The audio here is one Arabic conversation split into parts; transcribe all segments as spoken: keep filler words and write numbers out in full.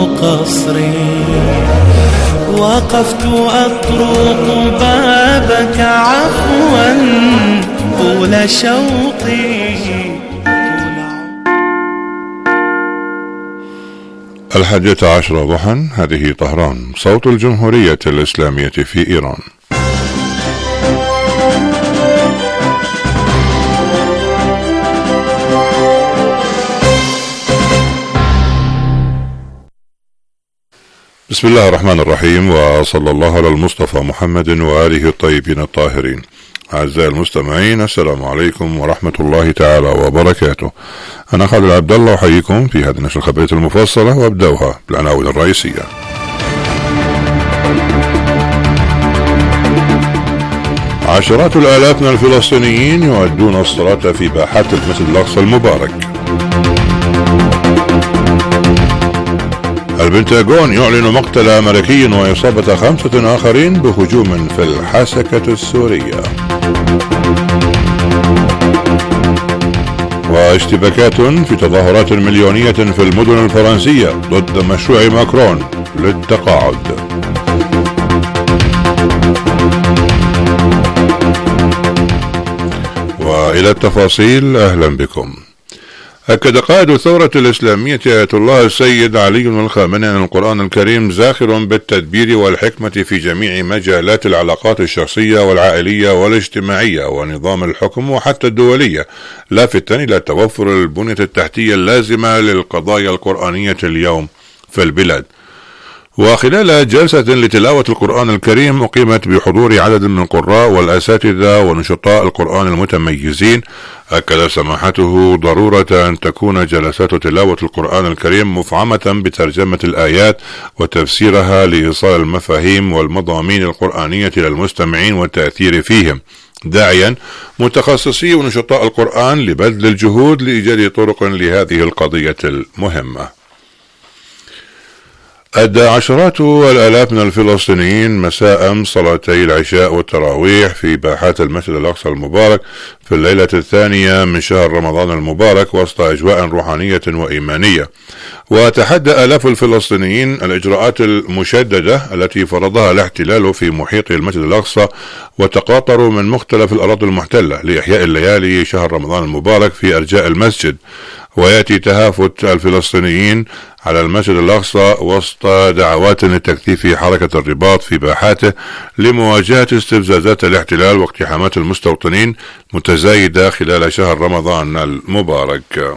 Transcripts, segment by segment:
قصري، وقفت أطرق بابك عفوا طول شوقي. الحادية عشرة ضحى. هذه طهران، صوت الجمهورية الإسلامية في إيران. بسم الله الرحمن الرحيم، وصلى الله على المصطفى محمد وآله الطيبين الطاهرين. أعزائي المستمعين، السلام عليكم ورحمة الله تعالى وبركاته. أنا خالد عبد الله أحييكم في هذه النشرة الخبرية المفصلة، وأبدأها بالعناوين الرئيسية. عشرات الآلاف من الفلسطينيين يؤدون الصلاة في باحات المسجد الأقصى المبارك. البنتاغون يعلن مقتل أمريكي وإصابة خمسة آخرين بهجوم في الحسكة السورية. واشتباكات في تظاهرات مليونية في المدن الفرنسية ضد مشروع ماكرون للتقاعد. وإلى التفاصيل، أهلا بكم. أكد قائد الثورة الإسلامية آية الله السيد علي بن الخامنئي أن القرآن الكريم زاخر بالتدبير والحكمة في جميع مجالات العلاقات الشخصية والعائلية والاجتماعية ونظام الحكم وحتى الدولية، لافتا إلى توفر البنية التحتية اللازمة للقضايا القرآنية اليوم في البلاد. وخلال جلسة لتلاوة القرآن الكريم أقيمت بحضور عدد من القراء والأساتذة ونشطاء القرآن المتميزين، أكد سماحته ضرورة أن تكون جلسات تلاوة القرآن الكريم مفعمة بترجمة الآيات وتفسيرها لإيصال المفاهيم والمضامين القرآنية للمستمعين والتأثير فيهم، داعيا متخصصي ونشطاء القرآن لبذل الجهود لإيجاد طرق لهذه القضية المهمة. أدى عشرات الآلاف من الفلسطينيين مساء أمس صلاتي العشاء والتراويح في باحات المسجد الأقصى المبارك في الليلة الثانية من شهر رمضان المبارك وسط أجواء روحانية وإيمانية. وتحدى آلاف الفلسطينيين الإجراءات المشددة التي فرضها الاحتلال في محيط المسجد الأقصى، وتقاطروا من مختلف الأراضي المحتلة لإحياء الليالي شهر رمضان المبارك في أرجاء المسجد. ويأتي تهافت الفلسطينيين على المسجد الأقصى وسط دعوات لتكثيف حركة الرباط في باحاته لمواجهة استفزازات الاحتلال واقتحامات المستوطنين متزايدة خلال شهر رمضان المبارك.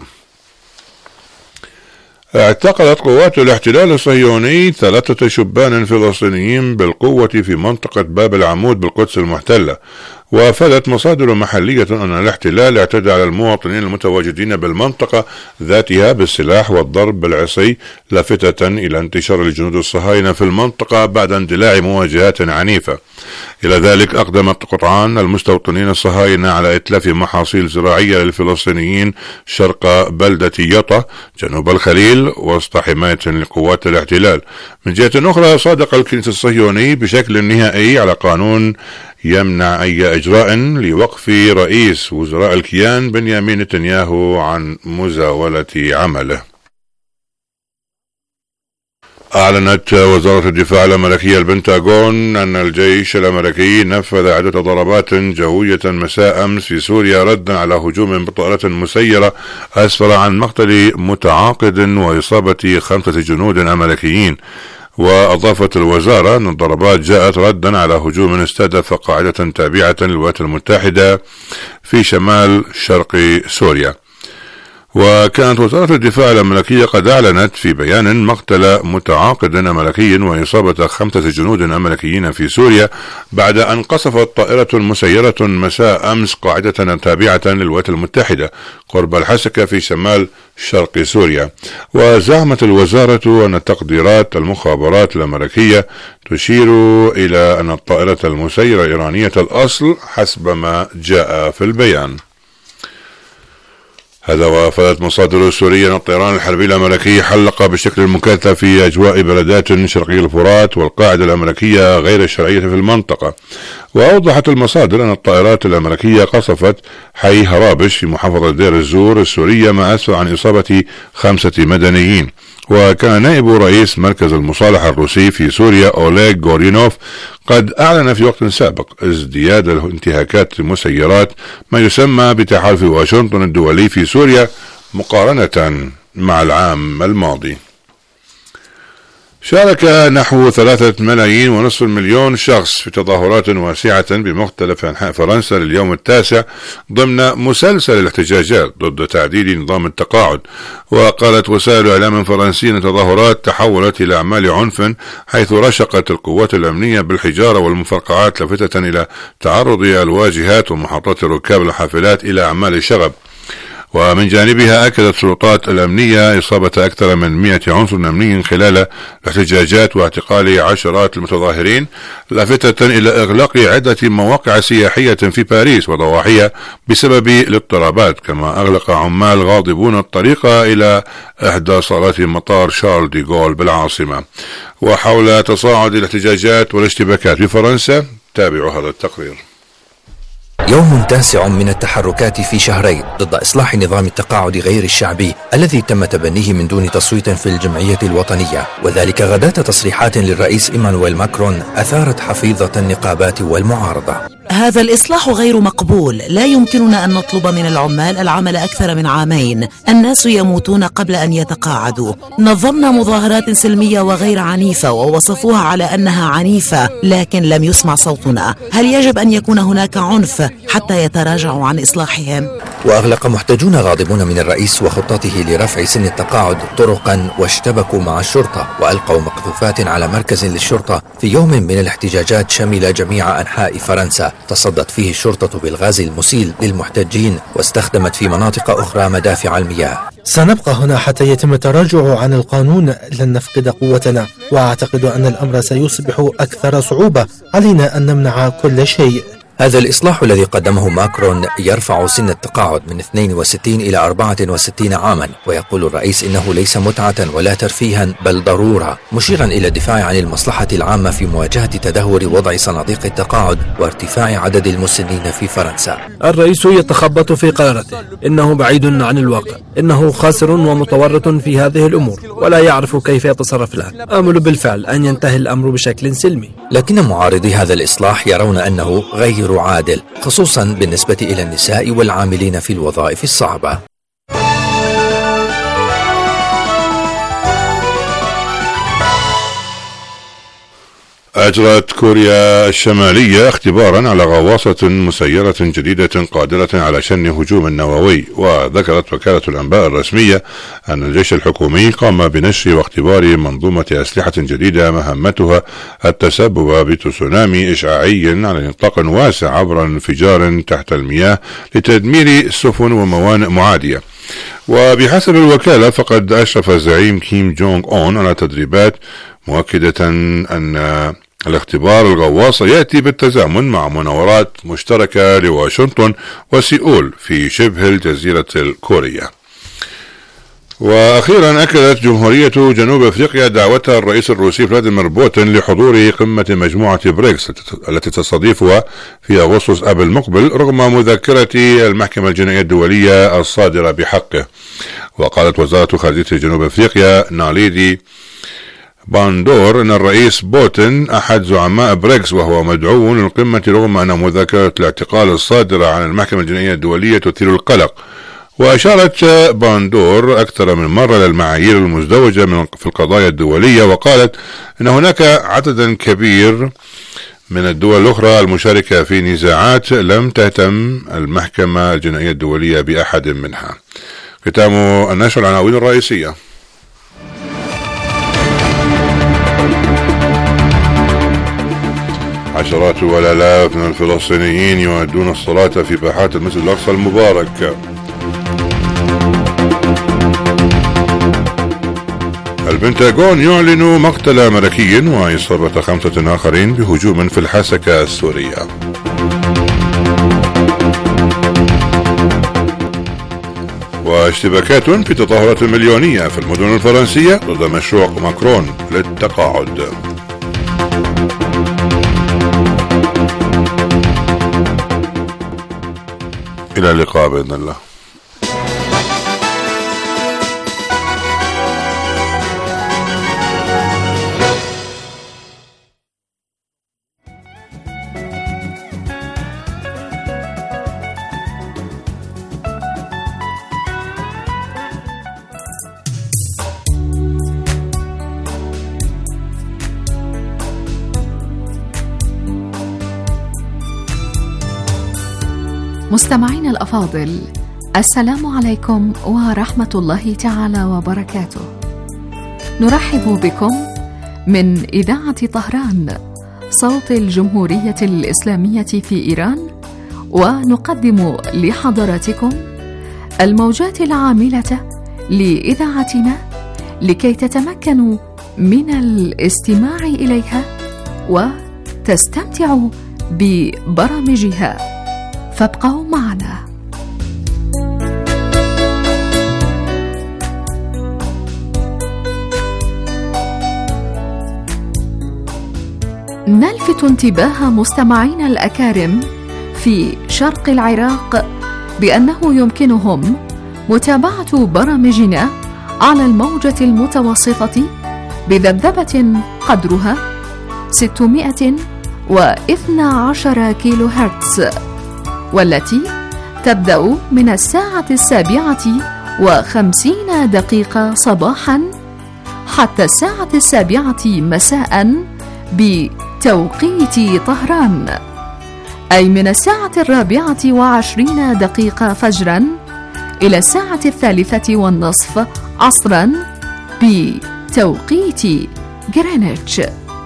اعتقلت قوات الاحتلال الصهيوني ثلاثة شبان فلسطينيين بالقوة في منطقة باب العمود بالقدس المحتلة. وافادت مصادر محلية أن الاحتلال اعتدى على المواطنين المتواجدين بالمنطقة ذاتها بالسلاح والضرب بالعصي، لافتة إلى انتشار الجنود الصهاينة في المنطقة بعد اندلاع مواجهات عنيفة. إلى ذلك أقدمت قطعان المستوطنين الصهاينة على إتلاف محاصيل زراعية للفلسطينيين شرق بلدة يطا جنوب الخليل وسط حماية لقوات الاحتلال. من جهة أخرى، صادق الكنيس الصهيوني بشكل نهائي على قانون يمنع أي إجراء لوقف رئيس وزراء الكيان بنيامين نتنياهو عن مزاولة عمله. أعلنت وزارة الدفاع الأمريكية البنتاغون أن الجيش الأمريكي نفذ عدة ضربات جوية مساء أمس في سوريا ردا على هجوم بطائرة مسيرة أسفر عن مقتل متعاقد وإصابة خمسة جنود أمريكيين. وأضافت الوزارة أن الضربات جاءت ردا على هجوم استهدف قاعدة تابعة للولايات المتحدة في شمال شرق سوريا. وكانت وزارة الدفاع الأمريكية قد أعلنت في بيان مقتل متعاقد أمريكي وإصابة خمسة جنود أمريكيين في سوريا بعد أن قصفت طائرة مسيرة مساء أمس قاعدة تابعة للولايات المتحدة قرب الحسكة في شمال شرق سوريا. وزعمت الوزارة أن تقديرات المخابرات الأمريكية تشير إلى أن الطائرة المسيرة إيرانية الأصل حسب ما جاء في البيان. هذا وافادت مصادر سورية أن الطيران الحربي الأمريكي حلق بشكل مكثف في أجواء بلدات شرقي الفرات والقاعدة الأمريكية غير الشرعية في المنطقة. وأوضحت المصادر أن الطائرات الأمريكية قصفت حي هرابش في محافظة دير الزور السورية ما أسفر عن إصابة خمسة مدنيين. وكان نائب رئيس مركز المصالحة الروسي في سوريا أوليغ غورينوف قد أعلن في وقت سابق ازدياد الانتهاكات المسيرات ما يسمى بتحالف واشنطن الدولي في سوريا مقارنة مع العام الماضي. شارك نحو ثلاثة ملايين ونصف المليون شخص في تظاهرات واسعة بمختلف أنحاء فرنسا لليوم التاسع ضمن مسلسل الاحتجاجات ضد تعديل نظام التقاعد. وقالت وسائل إعلام فرنسية أن التظاهرات تحولت إلى أعمال عنف، حيث رشقت القوات الأمنية بالحجارة والمفرقعات لافتة إلى تعرض الواجهات ومحطات الركاب الحافلات إلى أعمال شغب. ومن جانبها أكدت السلطات الأمنية إصابة أكثر من مئة عنصر أمني خلال الاحتجاجات واعتقال عشرات المتظاهرين، لافتة إلى إغلاق عدة مواقع سياحية في باريس وضواحيها بسبب الاضطرابات. كما أغلق عمال غاضبون الطريق إلى إحدى صالات مطار شارل دي غول بالعاصمة. وحول تصاعد الاحتجاجات والاشتباكات في فرنسا تابعوا هذا التقرير. يوم تاسع من التحركات في شهرين ضد إصلاح نظام التقاعد غير الشعبي الذي تم تبنيه من دون تصويت في الجمعية الوطنية، وذلك غداة تصريحات للرئيس إيمانويل ماكرون أثارت حفيظة النقابات والمعارضة. هذا الإصلاح غير مقبول، لا يمكننا أن نطلب من العمال العمل أكثر من عامين، الناس يموتون قبل أن يتقاعدوا. نظمنا مظاهرات سلمية وغير عنيفة ووصفوها على أنها عنيفة، لكن لم يسمع صوتنا. هل يجب أن يكون هناك عنف حتى يتراجعوا عن إصلاحهم؟ وأغلق محتجون غاضبون من الرئيس وخطته لرفع سن التقاعد طرقا واشتبكوا مع الشرطة وألقوا مقذوفات على مركز للشرطة في يوم من الاحتجاجات شمل جميع أنحاء فرنسا تصدت فيه الشرطة بالغاز المسيل للمحتجين واستخدمت في مناطق أخرى مدافع المياه. سنبقى هنا حتى يتم التراجع عن القانون، لن نفقد قوتنا، وأعتقد أن الأمر سيصبح أكثر صعوبة. علينا أن نمنع كل شيء. هذا الإصلاح الذي قدمه ماكرون يرفع سن التقاعد من اثنين وستين إلى أربعة وستين عاما، ويقول الرئيس إنه ليس متعة ولا ترفيها بل ضرورة، مشيرا إلى الدفاع عن المصلحة العامة في مواجهة تدهور وضع صناديق التقاعد وارتفاع عدد المسنين في فرنسا. الرئيس يتخبط في قرارته، إنه بعيد عن الواقع، إنه خاسر ومتورط في هذه الأمور ولا يعرف كيف يتصرف لها. آمل بالفعل أن ينتهي الأمر بشكل سلمي. لكن معارضي هذا الإصلاح يرون أنه غير عادل، خصوصا بالنسبة إلى النساء والعاملين في الوظائف الصعبة. أجرت كوريا الشمالية اختبارا على غواصة مسيرة جديدة قادرة على شن هجوم نووي. وذكرت وكالة الأنباء الرسمية أن الجيش الحكومي قام بنشر واختبار منظومة أسلحة جديدة مهمتها التسبب بتسونامي إشعاعي على نطاق واسع عبر انفجار تحت المياه لتدمير سفن وموانئ معادية. وبحسب الوكالة فقد أشرف الزعيم كيم جونغ أون على تدريبات، مؤكدة أن الاختبار الغواصة يأتي بالتزامن مع مناورات مشتركة لواشنطن وسيول في شبه الجزيرة الكورية. وأخيرا أكدت جمهورية جنوب أفريقيا دعوتها الرئيس الروسي فلاديمير بوتين لحضور قمة مجموعة بريكس التي تستضيفها في أغسطس أب المقبل رغم مذكرة المحكمة الجنائية الدولية الصادرة بحقه. وقالت وزارة خارجية جنوب أفريقيا ناليدي باندور أن الرئيس بوتين أحد زعماء بريكس وهو مدعو للقمة رغم أن مذكرة الاعتقال الصادرة عن المحكمة الجنائية الدولية تثير القلق. وأشارت باندور أكثر من مرة للمعايير المزدوجة من في القضايا الدولية، وقالت أن هناك عددا كبير من الدول الأخرى المشاركة في نزاعات لم تهتم المحكمة الجنائية الدولية بأحد منها. ختام النشر العناوين الرئيسية. عشرات والآلاف من الفلسطينيين يؤدون الصلاة في باحات المسجد الأقصى المبارك. البنتاغون يعلن مقتل أمريكي وإصابة خمسة آخرين بهجوم في الحسكة السورية. واشتباكات في تظاهرات مليونية في المدن الفرنسية ضد مشروع ماكرون للتقاعد. إلى اللقاء بإذن الله. مستمعينا الأفاضل، السلام عليكم ورحمة الله تعالى وبركاته. نرحب بكم من إذاعة طهران صوت الجمهورية الإسلامية في إيران، ونقدم لحضراتكم الموجات العاملة لإذاعتنا لكي تتمكنوا من الاستماع إليها وتستمتعوا ببرامجها، فابقوا معنا. نلفت انتباه مستمعينا الأكارم في شرق العراق بأنه يمكنهم متابعة برامجنا على الموجة المتوسطة بذبذبة قدرها ستمائة واثني عشر كيلو هرتز، والتي تبدأ من الساعة السابعة وخمسين دقيقة صباحا حتى الساعة السابعة مساء بتوقيت طهران، أي من الساعة الرابعة وعشرين دقيقة فجرا إلى الساعة الثالثة والنصف عصرا بتوقيت غرينتش.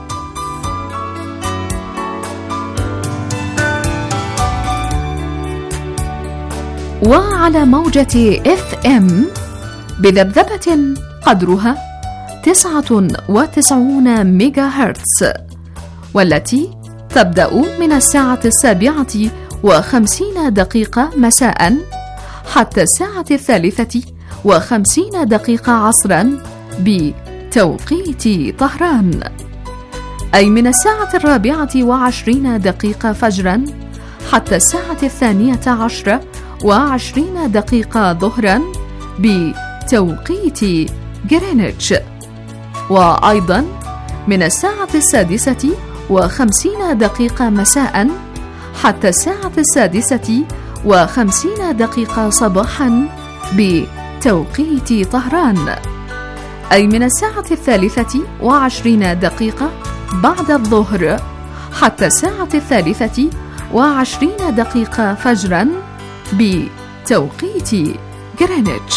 وعلى موجة إف إم بذبذبة قدرها تسعة وتسعين ميجا هرتز، والتي تبدأ من الساعة السابعة وخمسين دقيقة مساء حتى الساعة الثالثة وخمسين دقيقة عصرا بتوقيت طهران، أي من الساعة الرابعة وعشرين دقيقة فجرا حتى الساعة الثانية عشرة وعشرين دقيقة ظهرا بتوقيت غرينتش، وأيضا من الساعة السادسة وخمسين دقيقة مساء حتى الساعة السادسة وخمسين دقيقة صباحا بتوقيت طهران، أي من الساعة الثالثة وعشرين دقيقة بعد الظهر حتى الساعة الثالثة وعشرين دقيقة فجرا بتوقيت غرينتش.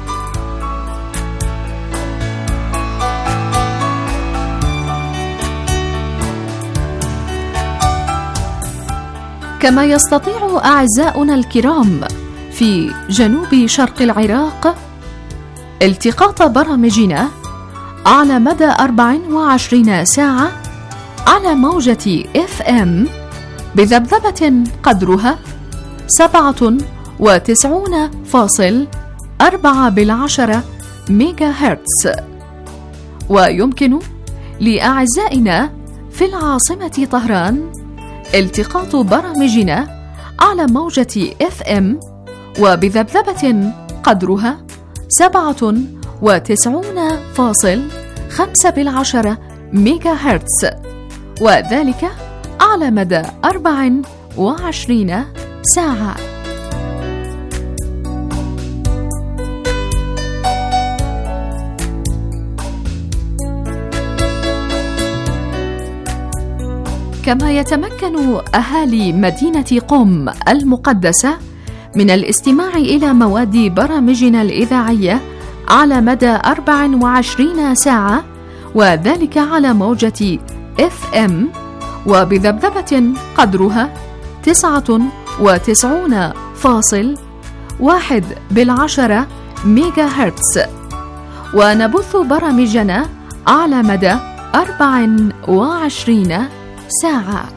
كما يستطيع أعزاؤنا الكرام في جنوب شرق العراق التقاط برامجنا على مدى أربع وعشرين ساعة على موجة إف إم بذبذبة قدرها سبعة وتسعون فاصل أربعة بالعشرة ميجا هرتز. ويمكن لأعزائنا في العاصمة طهران التقاط برامجنا على موجة إف إم وبذبذبة قدرها سبعة وتسعون فاصل خمسة بالعشرة ميجا هرتز، وذلك على مدى أربع وعشرين ساعة. كما يتمكن أهالي مدينة قم المقدسة من الاستماع إلى مواد برامجنا الإذاعية على مدى أربع وعشرين ساعة، وذلك على موجة إف إم وبذبذبة قدرها تسعة وتسعون فاصل واحد بالعشرة ميجا هرتز، ونبث برامجنا على مدى أربع وعشرين ساعة.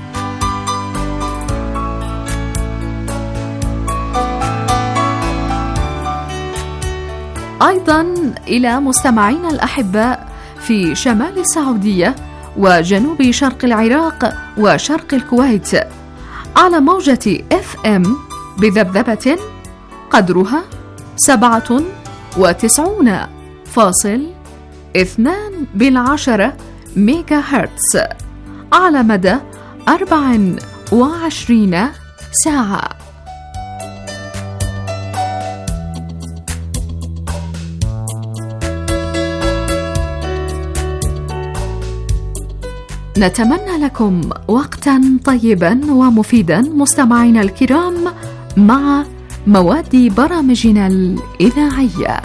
أيضا إلى مستمعينا الأحباء في شمال السعودية وجنوب شرق العراق وشرق الكويت على موجة إف إم بذبذبة قدرها سبعة وتسعون فاصل اثنان بالعشرة ميجا هرتز على مدى أربع وعشرين ساعة. نتمنى لكم وقتا طيبا ومفيدا مستمعينا الكرام مع مواد برامجنا الإذاعية.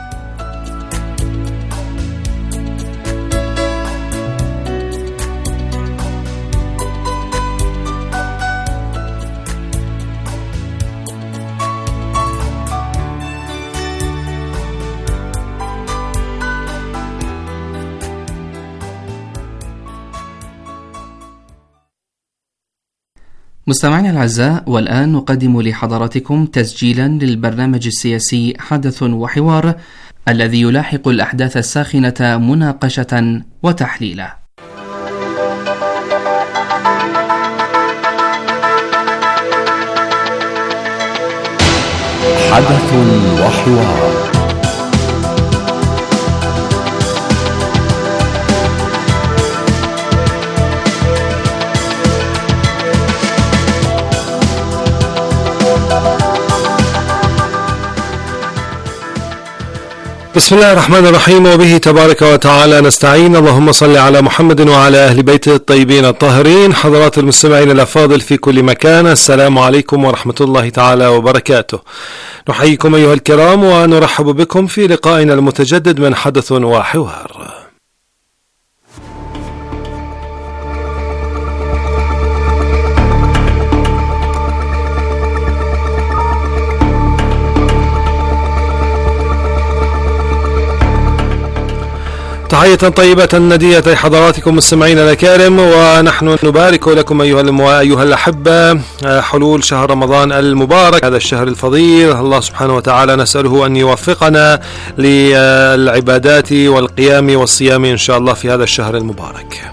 مستمعينا الأعزاء، والآن نقدم لحضراتكم تسجيلا للبرنامج السياسي حدث وحوار الذي يلاحق الأحداث الساخنة مناقشة وتحليلا. حدث وحوار. بسم الله الرحمن الرحيم، وبه تبارك وتعالى نستعين. اللهم صل على محمد وعلى أهل بيته الطيبين الطاهرين. حضرات المستمعين الأفاضل في كل مكان، السلام عليكم ورحمة الله تعالى وبركاته. نحييكم أيها الكرام ونرحب بكم في لقائنا المتجدد من حدث وحوار. تحية طيبة ندية حضراتكم مستمعين الأكارم، ونحن نبارك لكم أيها أيها الأحبة حلول شهر رمضان المبارك، هذا الشهر الفضيل. الله سبحانه وتعالى نسأله أن يوفقنا للعبادات والقيام والصيام إن شاء الله في هذا الشهر المبارك.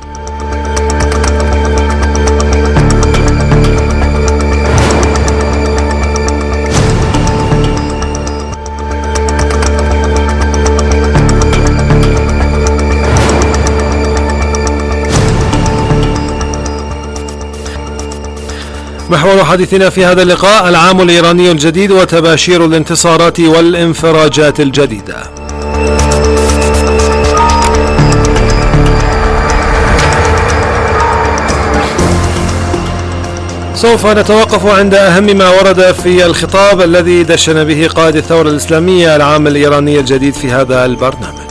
محور حديثنا في هذا اللقاء العام الإيراني الجديد وتباشير الانتصارات والانفراجات الجديدة. سوف نتوقف عند أهم ما ورد في الخطاب الذي دشن به قائد الثورة الإسلامية العام الإيراني الجديد في هذا البرنامج.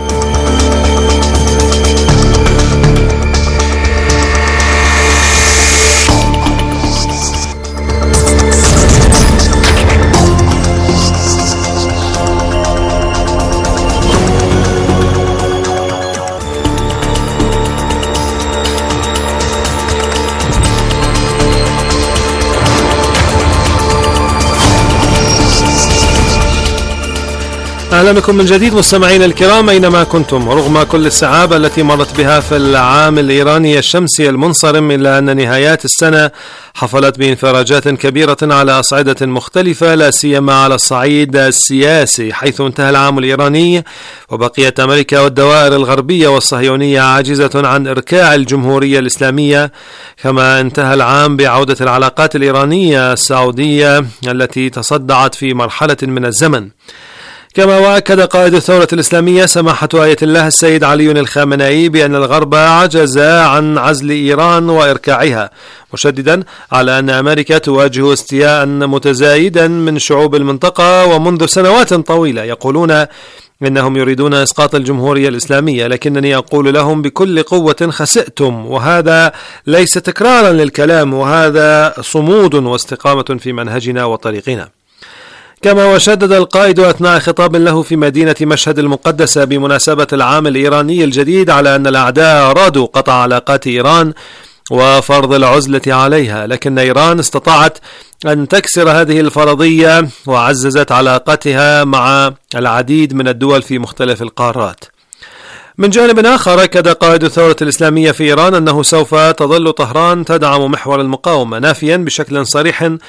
أهلا بكم من جديد مستمعين الكرام أينما كنتم. رغم كل السعابة التي مرت بها في العام الإيراني الشمسي المنصرم، إلا أن نهايات السنة حفلت بانفراجات كبيرة على أصعدة مختلفة، لا سيما على الصعيد السياسي، حيث انتهى العام الإيراني وبقيت أمريكا والدوائر الغربية والصهيونية عاجزة عن إركاع الجمهورية الإسلامية. كما انتهى العام بعودة العلاقات الإيرانية السعودية التي تصدعت في مرحلة من الزمن. كما وأكد قائد الثورة الإسلامية سماحة آية الله السيد علي الخامنئي بأن الغرب عجز عن عزل إيران وإركاعها، مشددا على أن أمريكا تواجه استياء متزايدا من شعوب المنطقة ومنذ سنوات طويلة يقولون إنهم يريدون إسقاط الجمهورية الإسلامية، لكنني أقول لهم بكل قوة خسئتم، وهذا ليس تكرارا للكلام، وهذا صمود واستقامة في منهجنا وطريقنا. كما وشدد القائد أثناء خطاب له في مدينة مشهد المقدسة بمناسبة العام الإيراني الجديد على أن الأعداء أرادوا قطع علاقات إيران وفرض العزلة عليها، لكن إيران استطاعت أن تكسر هذه الفرضية وعززت علاقتها مع العديد من الدول في مختلف القارات. من جانب آخر، أكد قائد الثورة الإسلامية في إيران أنه سوف تظل طهران تدعم محور المقاومة، نافيا بشكل صريح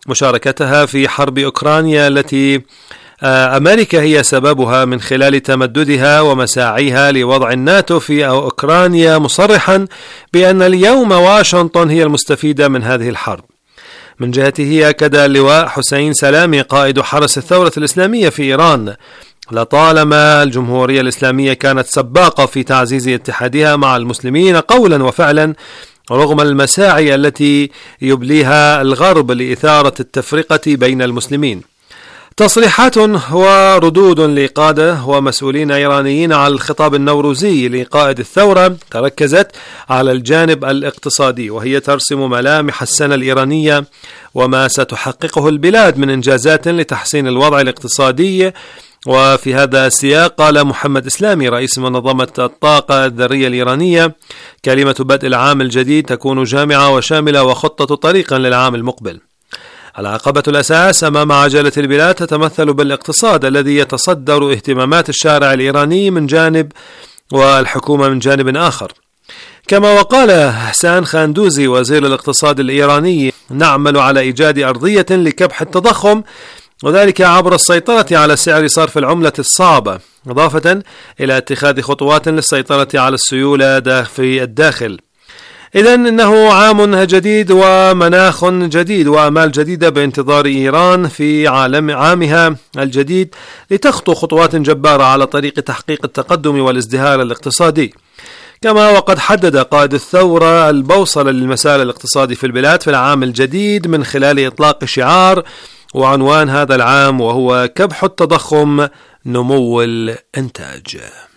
مشاركتها في حرب أوكرانيا التي أمريكا هي سببها من خلال تمددها ومساعيها لوضع الناتو في أوكرانيا، مصرحا بأن اليوم واشنطن هي المستفيدة من هذه الحرب. من جهته أكد اللواء حسين سلامي قائد حرس الثورة الإسلامية في إيران لطالما الجمهورية الإسلامية كانت سباقة في تعزيز اتحادها مع المسلمين قولا وفعلا رغم المساعي التي يبليها الغرب لإثارة التفرقة بين المسلمين. تصريحات وردود لقادة ومسؤولين إيرانيين على الخطاب النوروزي لقائد الثورة تركزت على الجانب الاقتصادي، وهي ترسم ملامح السنة الإيرانية وما ستحققه البلاد من إنجازات لتحسين الوضع الاقتصادي. وفي هذا السياق قال محمد إسلامي رئيس منظمة الطاقة الذرية الإيرانية: كلمة بدء العام الجديد تكون جامعة وشاملة وخطة طريقا للعام المقبل. العقبة الأساس أمام عجلة البلاد تتمثل بالاقتصاد الذي يتصدر اهتمامات الشارع الإيراني من جانب والحكومة من جانب آخر. كما وقال حسان خاندوزي وزير الاقتصاد الإيراني: نعمل على إيجاد أرضية لكبح التضخم، وذلك عبر السيطرة على سعر صرف العملة الصعبة، إضافة إلى اتخاذ خطوات للسيطرة على السيولة في الداخل. إذن إنه عام جديد ومناخ جديد وآمال جديدة بانتظار إيران في عالم عامها الجديد لتخطو خطوات جبارة على طريق تحقيق التقدم والازدهار الاقتصادي. كما وقد حدد قائد الثورة البوصلة للمسار الاقتصادي في البلاد في العام الجديد من خلال إطلاق شعار وعنوان هذا العام، وهو كبح التضخم نمو الإنتاج.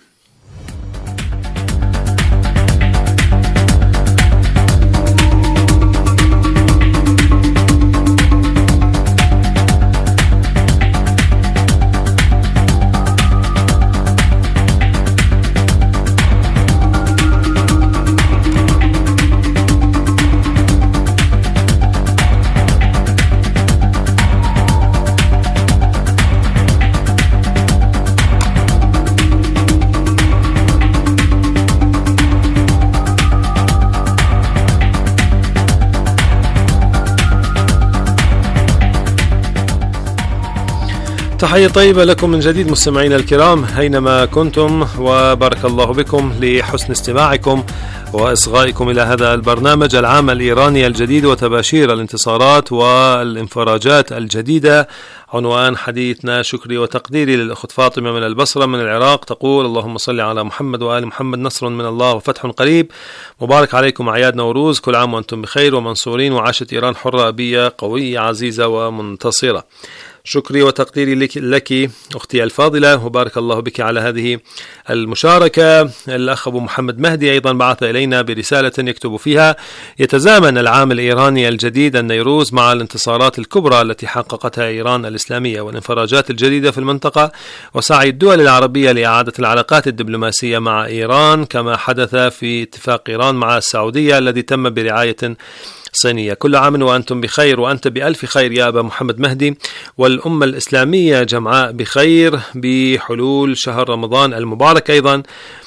تحية طيبة لكم من جديد مستمعينا الكرام أينما كنتم، وبارك الله بكم لحسن استماعكم وإصغائكم إلى هذا البرنامج العام الإيراني الجديد وتباشير الانتصارات والانفراجات الجديدة. عنوان حديثنا شكري وتقديري للأخت فاطمة من البصرة من العراق، تقول: اللهم صل على محمد وآل محمد، نصر من الله وفتح قريب، مبارك عليكم أعياد نوروز، كل عام وأنتم بخير ومنصورين، وعاشت إيران حرة أبية قوية عزيزة ومنتصرة. شكري وتقديري لك, لك أختي الفاضلة، وبارك الله بك على هذه المشاركة. الأخ أبو محمد مهدي أيضا بعث إلينا برسالة يكتب فيها: يتزامن العام الإيراني الجديد النيروز مع الانتصارات الكبرى التي حققتها إيران الإسلامية والانفراجات الجديدة في المنطقة، وسعي الدول العربية لإعادة العلاقات الدبلوماسية مع إيران، كما حدث في اتفاق إيران مع السعودية الذي تم برعاية صينية. كل عام وأنتم بخير، وأنت بألف خير يا أبا محمد مهدي، والأمة الإسلامية جمعاء بخير بحلول شهر رمضان المبارك أيضا.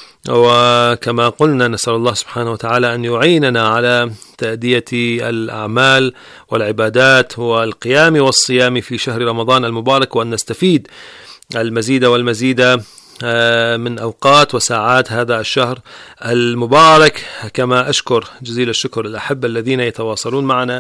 وكما قلنا نسأل الله سبحانه وتعالى أن يعيننا على تأدية الأعمال والعبادات والقيام والصيام في شهر رمضان المبارك، وأن نستفيد المزيد والمزيد من أوقات وساعات هذا الشهر المبارك. كما أشكر جزيل الشكر الأحبة الذين يتواصلون معنا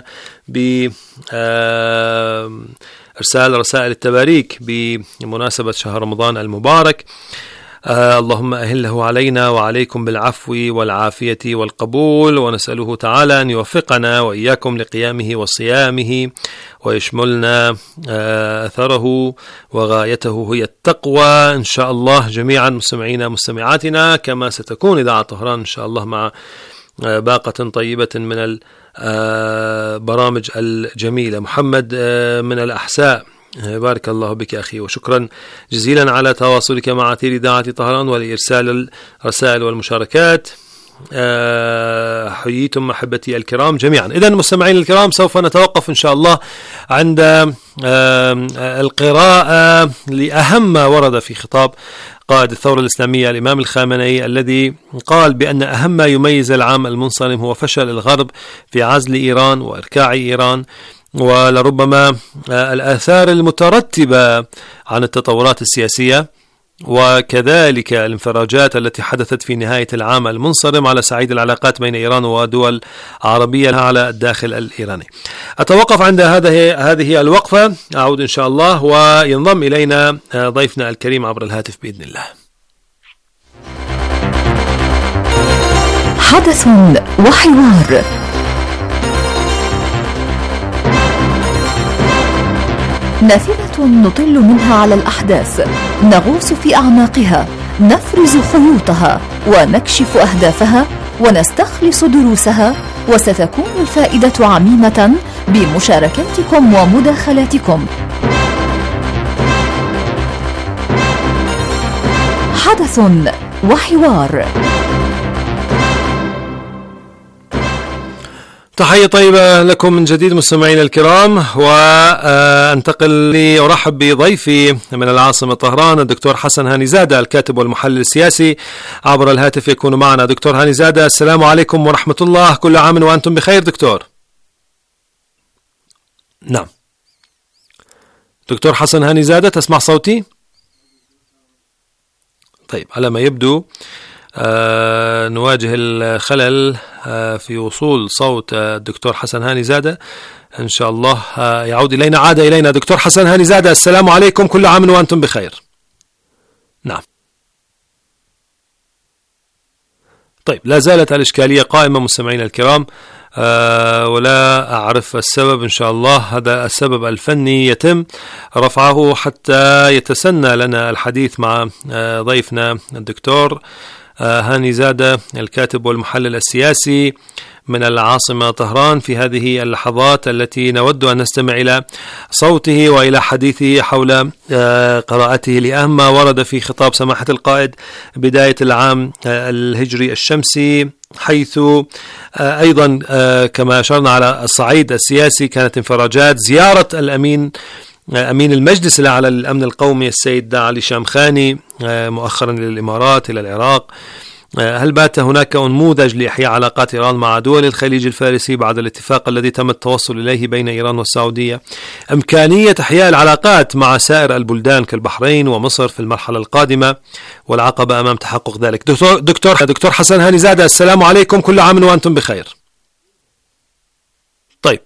بإرسال رسائل التباريك بمناسبة شهر رمضان المبارك. آه اللهم أهله علينا وعليكم بالعفو والعافية والقبول، ونسأله تعالى أن يوفقنا وإياكم لقيامه وصيامه ويشملنا آه أثره، وغايته هي التقوى إن شاء الله جميعا مستمعينا مستمعاتنا، كما ستكون إذاعة طهران إن شاء الله مع آه باقة طيبة من البرامج الجميلة. محمد آه من الأحساء، بارك الله بك أخي، وشكرا جزيلا على تواصلك مع أثير إذاعة طهران ولإرسال الرسائل والمشاركات. أه حييتم أحبتي الكرام جميعا. إذن مستمعين الكرام، سوف نتوقف إن شاء الله عند أه القراءة لأهم ما ورد في خطاب قائد الثورة الإسلامية الإمام الخامنئي، الذي قال بأن أهم ما يميز العام المنصرم هو فشل الغرب في عزل إيران وإركاع إيران، ولربما الآثار المترتبة عن التطورات السياسية وكذلك الانفراجات التي حدثت في نهاية العام المنصرم على صعيد العلاقات بين إيران ودول عربية على الداخل الإيراني. أتوقف عند هذه هذه الوقفة، أعود إن شاء الله وينضم إلينا ضيفنا الكريم عبر الهاتف بإذن الله. حدث وحوار. نافذة نطل منها على الأحداث، نغوص في أعماقها، نفرز خيوطها ونكشف أهدافها ونستخلص دروسها، وستكون الفائدة عميمة بمشاركاتكم ومداخلاتكم. حدث وحوار. تحية طيبة لكم من جديد مستمعينا الكرام، وانتقل لأرحب بضيفي من العاصمة طهران الدكتور حسن هاني زادة الكاتب والمحلل السياسي عبر الهاتف يكون معنا. دكتور هاني زادة، السلام عليكم ورحمة الله، كل عام وأنتم بخير. دكتور نعم دكتور حسن هاني زادة، تسمع صوتي؟ طيب، على ما يبدو آه نواجه الخلل آه في وصول صوت آه الدكتور حسن هاني زادة. إن شاء الله آه يعود إلينا، عاد إلينا. دكتور حسن هاني زادة، السلام عليكم، كل عام وأنتم بخير. نعم. طيب، لا زالت الإشكالية قائمة مستمعينا الكرام، آه ولا أعرف السبب. إن شاء الله هذا السبب الفني يتم رفعه حتى يتسنى لنا الحديث مع آه ضيفنا الدكتور هاني زادة الكاتب والمحلل السياسي من العاصمة طهران في هذه اللحظات التي نود أن نستمع إلى صوته وإلى حديثه حول قراءته لأهم ما ورد في خطاب سماحة القائد بداية العام الهجري الشمسي، حيث أيضا كما أشرنا على الصعيد السياسي كانت انفراجات زيارة الأمين أمين المجلس الأعلى للأمن القومي السيد علي شامخاني مؤخرا للإمارات إلى العراق. هل بات هناك نموذج لإحياء علاقات إيران مع دول الخليج الفارسي بعد الاتفاق الذي تم التوصل إليه بين إيران والسعودية؟ إمكانية إحياء العلاقات مع سائر البلدان كالبحرين ومصر في المرحلة القادمة، والعقبة أمام تحقق ذلك. دكتور دكتور دكتور حسن هاني زادة، السلام عليكم، كل عام وأنتم بخير. طيب،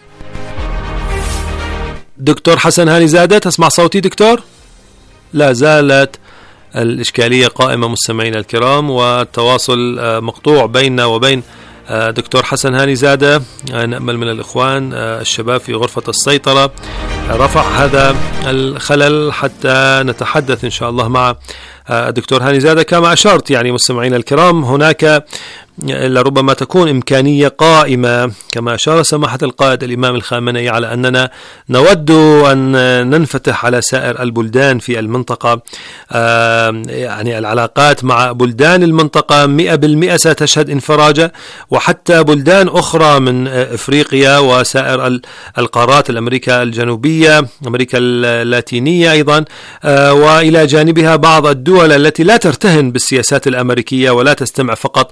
دكتور حسن هاني زادة، تسمع صوتي دكتور؟ لا زالت الإشكالية قائمة مستمعينا الكرام، والتواصل مقطوع بيننا وبين دكتور حسن هاني زادة. نأمل من الإخوان الشباب في غرفة السيطرة رفع هذا الخلل حتى نتحدث إن شاء الله مع الدكتور هاني زادة. كما أشرت يعني مستمعينا الكرام، هناك لربما تكون إمكانية قائمة كما أشار سماحة القائد الإمام الخامنئي على أننا نود أن ننفتح على سائر البلدان في المنطقة. يعني العلاقات مع بلدان المنطقة مئة بالمئة ستشهد انفراجة، وحتى بلدان أخرى من إفريقيا وسائر القارات، الأمريكا الجنوبية، أمريكا اللاتينية أيضا، وإلى جانبها بعض الدول التي لا ترتهن بالسياسات الأمريكية ولا تستمع فقط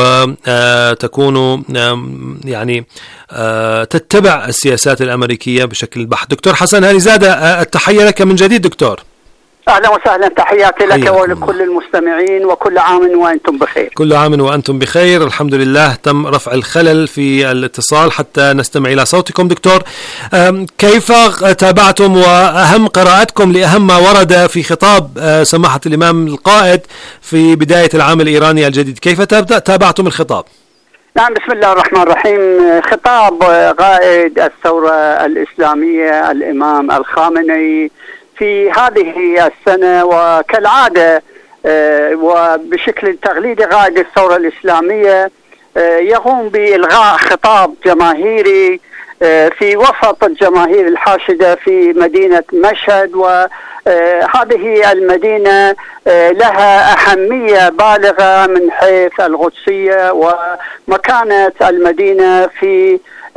وتكون يعني تتبع السياسات الأمريكية بشكل بحت. دكتور حسن هاني زادة، التحية لك من جديد دكتور. أهلا وسهلا، تحياتي لك ولكل المستمعين، وكل عام وأنتم بخير. كل عام وأنتم بخير، الحمد لله تم رفع الخلل في الاتصال حتى نستمع إلى صوتكم. دكتور، كيف تابعتم وأهم قراءتكم لأهم ما ورد في خطاب سماحة الإمام القائد في بداية العام الإيراني الجديد؟ كيف تابعتم الخطاب؟ نعم، بسم الله الرحمن الرحيم. خطاب قائد الثورة الإسلامية الإمام الخامنئي في هذه السنة، وكالعادة وبشكل تقليدي قائد الثورة الإسلامية يقوم بإلغاء خطاب جماهيري في وسط الجماهير الحاشدة في مدينة مشهد، وهذه المدينة لها أهمية بالغة من حيث القدسية ومكانة المدينة في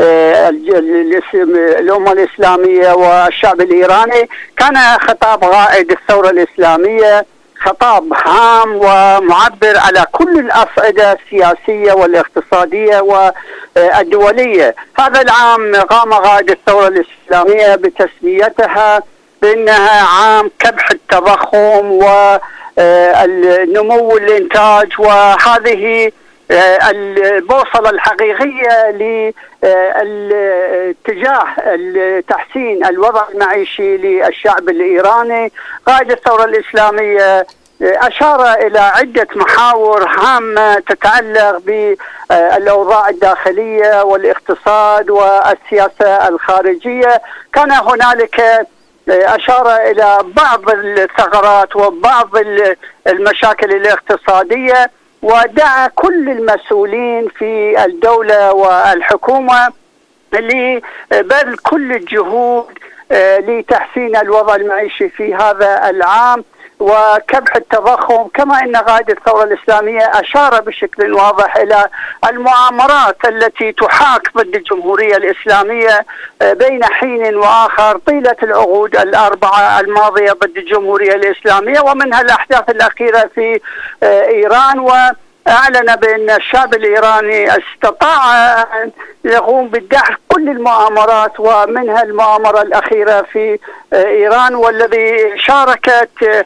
الأمة الإسلامية والشعب الإيراني. كان خطاب قائد الثورة الإسلامية خطاب هام ومعبر على كل الأصعدة السياسية والاقتصادية والدولية. هذا العام قام قائد الثورة الإسلامية بتسميتها بأنها عام كبح التضخم والنمو الإنتاج، وهذه البوصلة الحقيقية لاتجاه تحسين الوضع المعيشي للشعب الإيراني. قائد الثورة الإسلامية أشار إلى عدة محاور هامة تتعلق بالأوضاع الداخلية والاقتصاد والسياسة الخارجية. كان هنالك أشار إلى بعض الثغرات وبعض المشاكل الاقتصادية، ودعا كل المسؤولين في الدولة والحكومة لبذل كل الجهود لتحسين الوضع المعيشي في هذا العام وكبح التضخم. كما أن قائد الثورة الإسلامية أشار بشكل واضح إلى المؤامرات التي تحاك ضد الجمهورية الإسلامية بين حين وآخر طيلة العقود الأربعة الماضية ضد الجمهورية الإسلامية، ومنها الأحداث الأخيرة في إيران. وأعلن بأن الشعب الإيراني استطاع أن يقوم بالدحر كل المؤامرات، ومنها المؤامرة الأخيرة في إيران والذي شاركت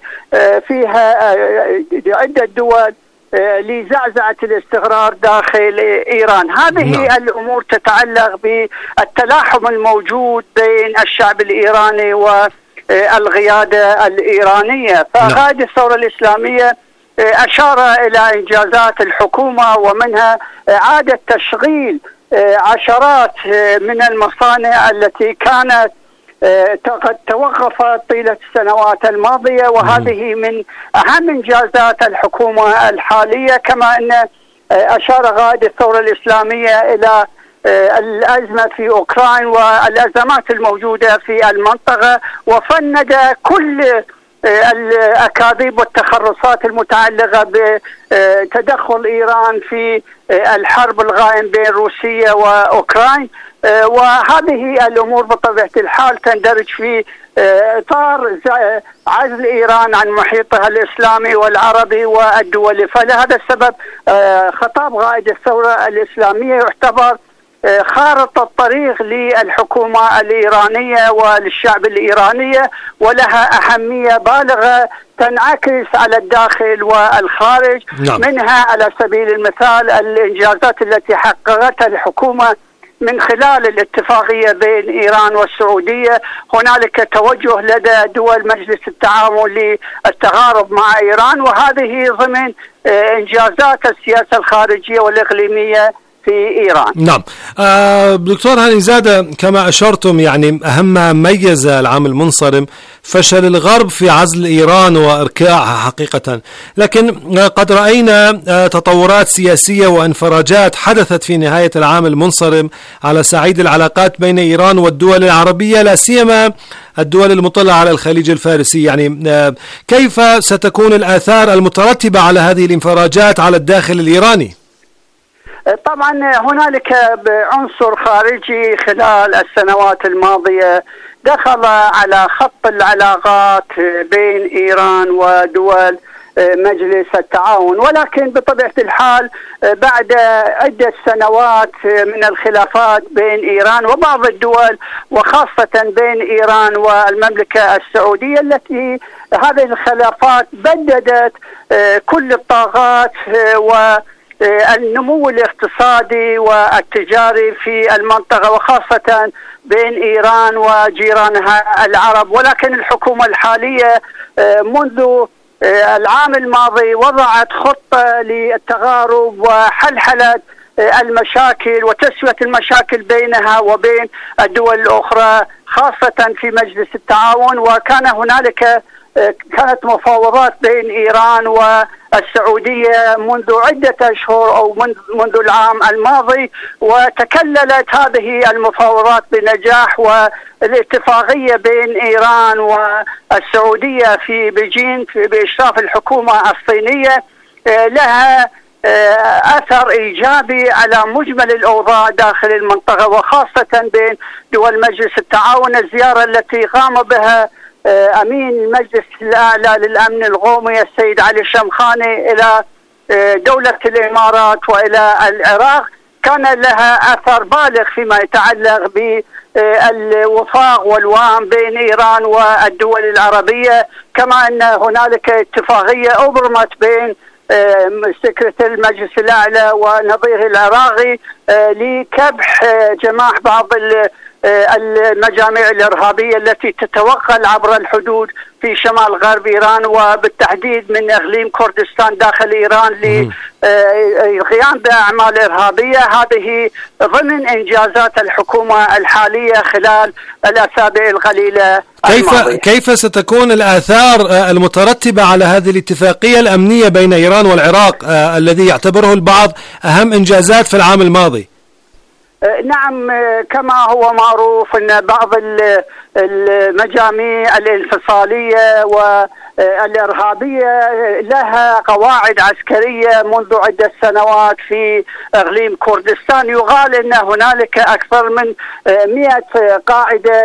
فيها عدة دول لزعزعة الاستقرار داخل إيران. هذه نعم. الأمور تتعلق بالتلاحم الموجود بين الشعب الإيراني والقيادة الإيرانية. فقائد الثورة الإسلامية أشار إلى إنجازات الحكومة، ومنها إعادة تشغيل عشرات من المصانع التي كانت قد توقفت طيلة السنوات الماضية، وهذه من أهم إنجازات الحكومة الحالية. كما أن أشار قائد الثورة الإسلامية إلى الأزمة في أوكرانيا والأزمات الموجودة في المنطقة، وفند كل الأكاذيب والتخرصات المتعلقة بتدخل إيران في الحرب الغائم بين روسيا وأوكرانيا. وهذه الأمور بطبيعة الحال تندرج في إطار عزل إيران عن محيطها الإسلامي والعربي والدولي. فلهذا السبب خطاب قائد الثورة الإسلامية يعتبر خارطة الطريق للحكومة الإيرانية وللشعب الإيراني، ولها أهمية بالغة تنعكس على الداخل والخارج. نعم. منها على سبيل المثال الإنجازات التي حققتها الحكومة من خلال الاتفاقية بين إيران والسعودية. هنالك توجه لدى دول مجلس التعاون للتقارب مع إيران، وهذه ضمن إنجازات السياسة الخارجية والإقليمية في إيران. نعم. آه دكتور هاني زادة، كما أشرتم يعني أهم ما ميز العام المنصرم فشل الغرب في عزل إيران وإركاعها حقيقة، لكن قد رأينا تطورات سياسية وانفراجات حدثت في نهاية العام المنصرم على صعيد العلاقات بين إيران والدول العربية، لا سيما الدول المطلة على الخليج الفارسي. يعني كيف ستكون الآثار المترتبة على هذه الانفراجات على الداخل الإيراني؟ طبعا هنالك عنصر خارجي خلال السنوات الماضية دخل على خط العلاقات بين إيران ودول مجلس التعاون، ولكن بطبيعة الحال بعد عدة سنوات من الخلافات بين إيران وبعض الدول، وخاصة بين إيران والمملكة السعودية، التي هذه الخلافات بددت كل الطاقات و النمو الاقتصادي والتجاري في المنطقة، وخاصة بين إيران وجيرانها العرب. ولكن الحكومة الحالية منذ العام الماضي وضعت خطة للتقارب وحلحلة المشاكل وتسوية المشاكل بينها وبين الدول الأخرى، خاصة في مجلس التعاون. وكان هنالك كانت مفاوضات بين إيران والسعودية منذ عدة أشهر أو منذ العام الماضي، وتكللت هذه المفاوضات بنجاح، والاتفاقية بين إيران والسعودية في بيجين بإشراف الحكومة الصينية لها أثر إيجابي على مجمل الأوضاع داخل المنطقة، وخاصة بين دول مجلس التعاون. الزيارة التي قام بها أمين المجلس الأعلى للأمن القومي السيد علي الشمخاني إلى دولة الإمارات وإلى العراق كان لها أثر بالغ فيما يتعلق بالوفاق والوئام بين إيران والدول العربية، كما أن هنالك اتفاقية أبرمت بين سكرتير المجلس الأعلى ونظيره العراقي لكبح جماح بعض المجاميع الإرهابية التي تتوغل عبر الحدود في شمال غرب إيران وبالتحديد من إقليم كردستان داخل إيران للقيام بأعمال إرهابية. هذه ضمن إنجازات الحكومة الحالية خلال الأسابيع القليلة كيف الماضية. كيف ستكون الآثار المترتبة على هذه الاتفاقية الأمنية بين إيران والعراق الذي يعتبره البعض أهم إنجازات في العام الماضي؟ نعم، كما هو معروف أن بعض المجاميع الانفصالية والإرهابية لها قواعد عسكرية منذ عدة سنوات في إقليم كردستان. يقال أن هنالك أكثر من مئة قاعدة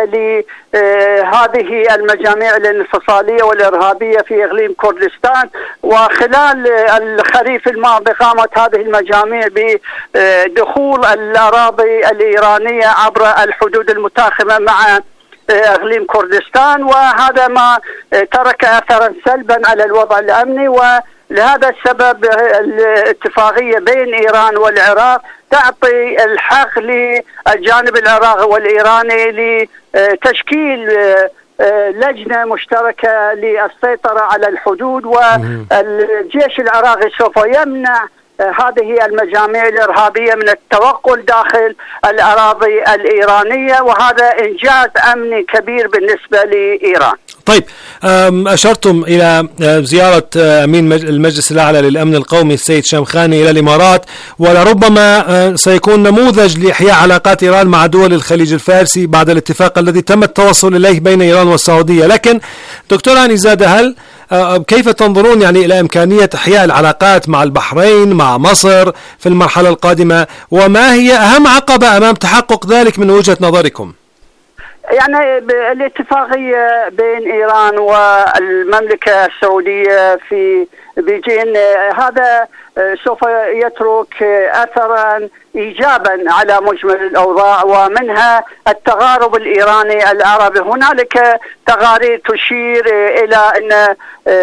لهذه المجاميع الانفصالية والإرهابية في إقليم كردستان، وخلال الخريف الماضي قامت هذه المجاميع بدخول الأراضي الإيرانية عبر الحدود المتاخمة مع إقليم كردستان، وهذا ما ترك أثرا سلبا على الوضع الأمني. ولهذا السبب الاتفاقية بين إيران والعراق تعطي الحق للجانب العراقي والإيراني لتشكيل لجنة مشتركة للسيطرة على الحدود، والجيش العراقي سوف يمنع هذه المجاميع الإرهابية من التوغل داخل الأراضي الإيرانية، وهذا إنجاز أمني كبير بالنسبة لإيران. طيب، أشرتم إلى زيارة أمين المجلس الأعلى للأمن القومي السيد شمخاني إلى الإمارات، ولربما سيكون نموذج لإحياء علاقات إيران مع دول الخليج الفارسي بعد الاتفاق الذي تم التوصل إليه بين إيران والسعودية. لكن دكتور هاني زادة، هل كيف تنظرون يعني إلى إمكانية إحياء العلاقات مع البحرين مع مصر في المرحلة القادمة، وما هي أهم عقبة أمام تحقق ذلك من وجهة نظركم؟ يعني الاتفاقية بين إيران والمملكة السعودية في بيجين هذا سوف يترك أثرا إيجابا على مجمل الأوضاع، ومنها التقارب الإيراني العربي. هنالك تقارير تشير إلى أن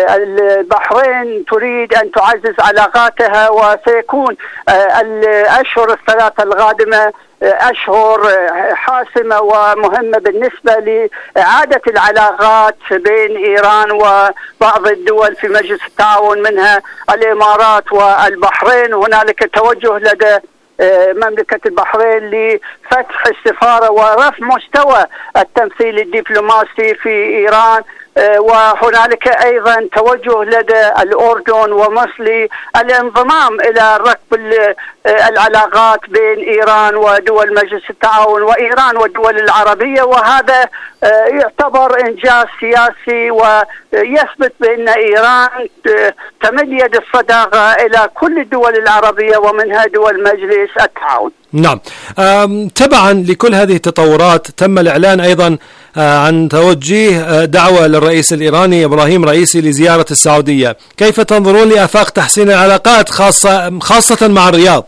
البحرين تريد أن تعزز علاقاتها، وسيكون الأشهر الثلاثة القادمة أشهر حاسمة ومهمة بالنسبة لإعادة العلاقات بين إيران وبعض الدول في مجلس التعاون منها الإمارات والبحرين. هنالك توجه لدى مملكة البحرين لفتح السفارة ورفع مستوى التمثيل الدبلوماسي في إيران، وهنالك أيضا توجه لدى الأردن ومصر الانضمام إلى ركب العلاقات بين إيران ودول مجلس التعاون وإيران والدول العربية، وهذا يعتبر إنجاز سياسي ويثبت بأن إيران تمد يد الصداقة إلى كل الدول العربية ومنها دول مجلس التعاون. نعم، تبعا لكل هذه التطورات تم الإعلان أيضا عن توجيه دعوة للرئيس الإيراني إبراهيم رئيسي لزيارة السعودية. كيف تنظرون لآفاق تحسين العلاقات خاصة خاصة مع الرياض؟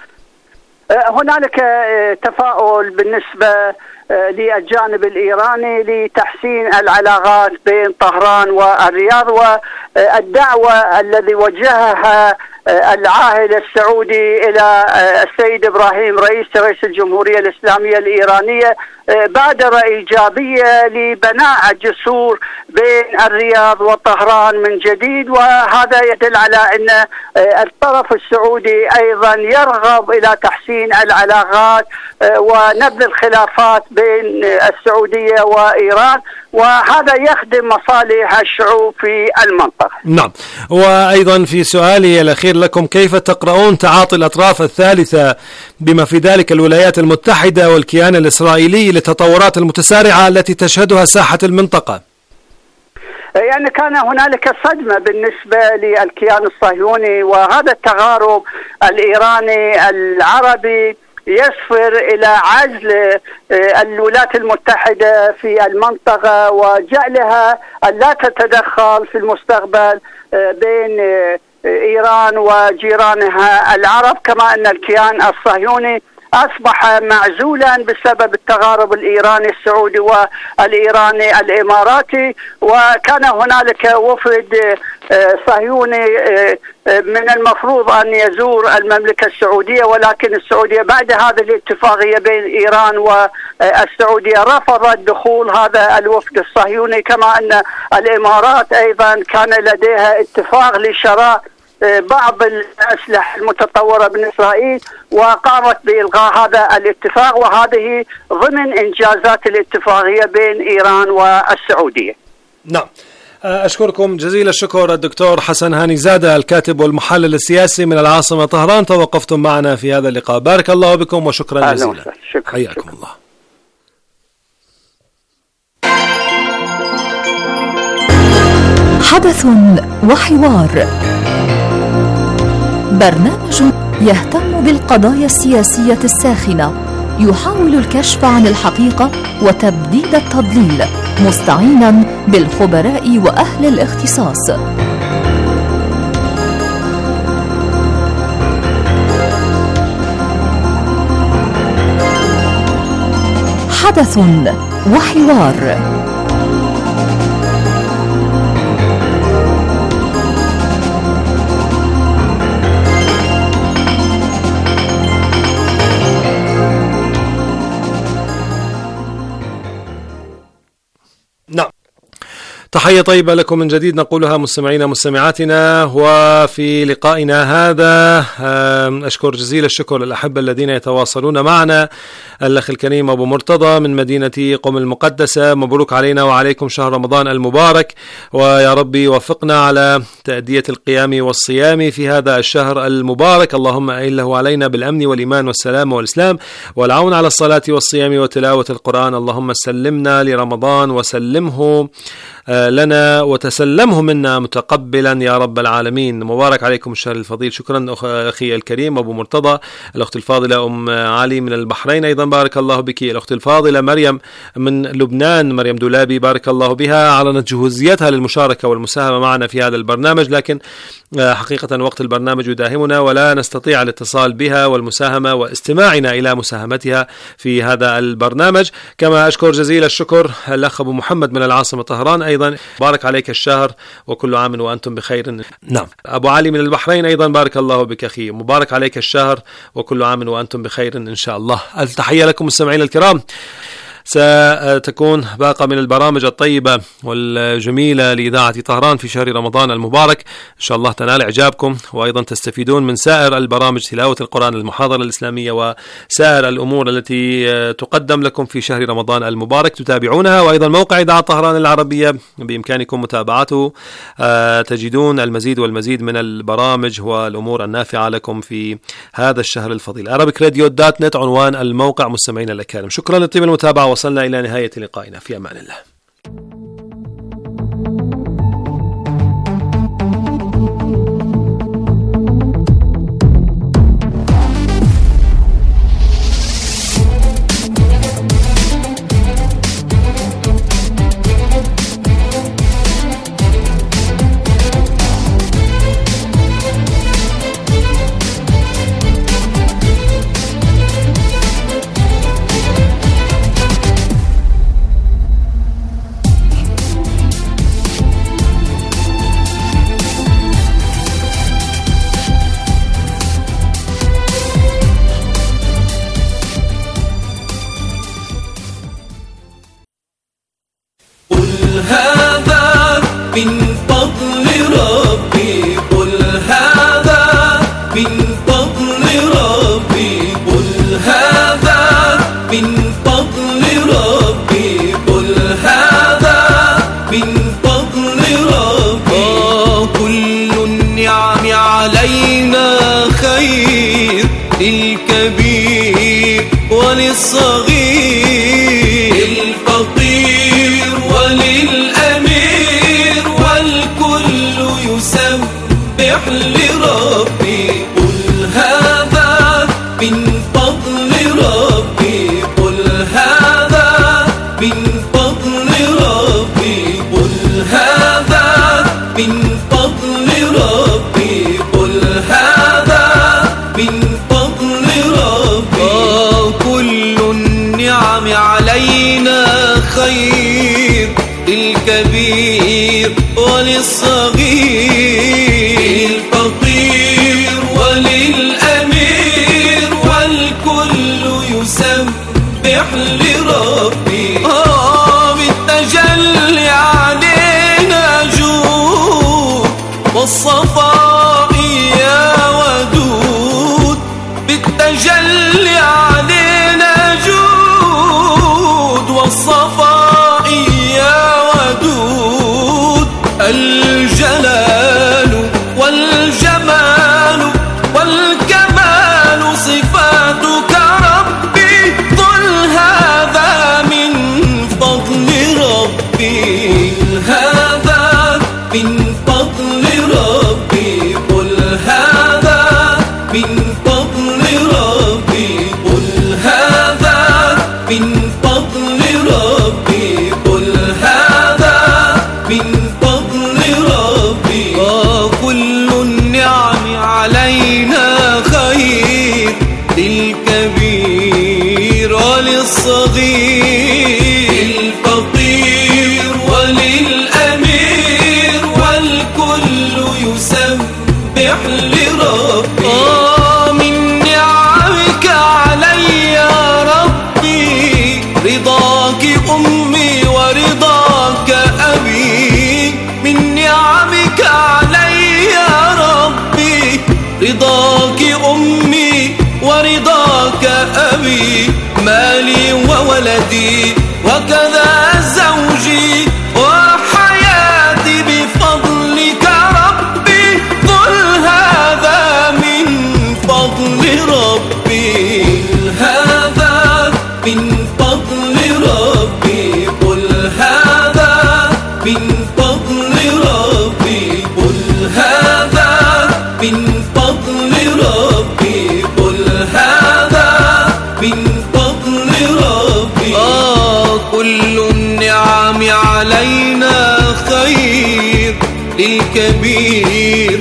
هنالك تفاؤل بالنسبة للجانب الإيراني لتحسين العلاقات بين طهران والرياض، والدعوة الذي وجهها العاهل السعودي إلى السيد إبراهيم رئيس رئيس الجمهورية الإسلامية الإيرانية بادرة إيجابية لبناء جسور بين الرياض وطهران من جديد، وهذا يدل على أن الطرف السعودي أيضا يرغب إلى تحسين العلاقات ونبذ الخلافات بين السعودية وإيران، وهذا يخدم مصالح الشعوب في المنطقة. نعم، وأيضا في سؤالي الأخير لكم، كيف تقرؤون تعاطي الأطراف الثالثة بما في ذلك الولايات المتحدة والكيان الإسرائيلي للتطورات المتسارعة التي تشهدها ساحة المنطقة؟ يعني كان هنالك صدمة بالنسبة للكيان الصهيوني، وهذا التقارب الإيراني العربي يسفر إلى عزل الولايات المتحدة في المنطقة وجعلها لا تتدخل في المستقبل بين إيران وجيرانها العرب، كما أن الكيان الصهيوني أصبح معزولا بسبب التقارب الإيراني السعودي والإيراني الإماراتي. وكان هنالك وفد صهيوني من المفروض أن يزور المملكة السعودية، ولكن السعودية بعد هذه الاتفاقية بين إيران والسعودية رفضت دخول هذا الوفد الصهيوني، كما أن الإمارات أيضا كان لديها اتفاق لشراء بعض الأسلحة المتطورة من إسرائيل وقامت بإلغاء هذا الاتفاق، وهذه ضمن إنجازات الاتفاقية بين إيران والسعودية. نعم، أشكركم جزيل الشكر الدكتور حسن هاني زادة، الكاتب والمحلل السياسي من العاصمة طهران، توقفتم معنا في هذا اللقاء. بارك الله بكم وشكرا جزيلا. شكرا. حياكم شكرا. الله. حدث وحوار، برنامج يهتم بالقضايا السياسية الساخنة، يحاول الكشف عن الحقيقة وتبديد التضليل، مستعينا بالخبراء وأهل الاختصاص. حدث وحوار. نعم، تحية طيبة لكم من جديد نقولها مستمعينا مستمعاتنا. وفي لقائنا هذا أشكر جزيل الشكر للأحبة الذين يتواصلون معنا. الأخ الكريم أبو مرتضى من مدينة قم المقدسة، مبروك علينا وعليكم شهر رمضان المبارك، ويا ربي وفقنا على تأدية القيام والصيام في هذا الشهر المبارك. اللهم أهله علينا بالأمن والإيمان والسلام والإسلام والعون على الصلاة والصيام وتلاوة القرآن. اللهم سلمنا لرمضان وسلمه لنا وتسلمه منا متقبلا يا رب العالمين. مبارك عليكم الشهر الفضيل. شكرا أخي الكريم أبو مرتضى. الأخت الفاضلة أم علي من البحرين أيضا بارك الله بك. الأخت الفاضلة مريم من لبنان، مريم دولابي بارك الله بها، أعلنت جهوزيتها للمشاركة والمساهمة معنا في هذا البرنامج، لكن حقيقة وقت البرنامج يداهمنا ولا نستطيع الاتصال بها والمساهمة واستماعنا إلى مساهمتها في هذا البرنامج. كما أشكر جزيل الشكر الأخ أبو محمد من العاصمة طهران أيضا، بارك عليك الشهر وكل عام وأنتم بخير. نعم، أبو علي من البحرين أيضا بارك الله بك أخي، مبارك عليك الشهر وكل عام وأنتم بخير إن شاء الله. التحية لكم مستمعين الكرام. ستكون باقة من البرامج الطيبة والجميلة لإذاعة طهران في شهر رمضان المبارك، إن شاء الله تنال إعجابكم، وأيضا تستفيدون من سائر البرامج، تلاوة القرآن، المحاضرة الإسلامية، وسائر الأمور التي تقدم لكم في شهر رمضان المبارك تتابعونها. وأيضا موقع إذاعة طهران العربية بإمكانكم متابعته، تجدون المزيد والمزيد من البرامج والأمور النافعة لكم في هذا الشهر الفضيل. أرابيك راديو دوت نت عنوان الموقع مستمعينا الأكارم. شكرا لطيب المتابعة، وصلنا إلى نهاية لقائنا، في أمان الله. للكبير وللصغير، للفقير وللأمير، والكل يسبح لربي. قل هذا من فضل للكبير وللصغير، للفقير وللأمير، والكل يسبح لربي. آه بالتجلي علينا جود والصفاء يا ودود، بالتجلي علينا جود والصفاء يا ودود، الجلال والجمال والكمال صفاتك ربي، قل هذا من فضل ربي، هذا من فضل ربي، قل هذا من فضل ربي، قل هذا من فضل ربي، قل هذا من فضل ربي. وكل النعم علينا خير، للكبير وللصغير، للفقير وللأمير، والكل يسبح لربي. آه من نعمك علي يا ربي، رضاك أمي ورضاك أبي، من نعمك علي يا ربي، رضاك أمي ورضاك أبي، مالي وولدي وكذا زوجي وحياتي بفضلك ربي، قل هذا من فضل ربي، هذا من فضل ربي، قل هذا من فضل ربي، قل هذا من فضل ربي، قل هذا من فضل ربي. آه كل النعم علينا خير، للكبير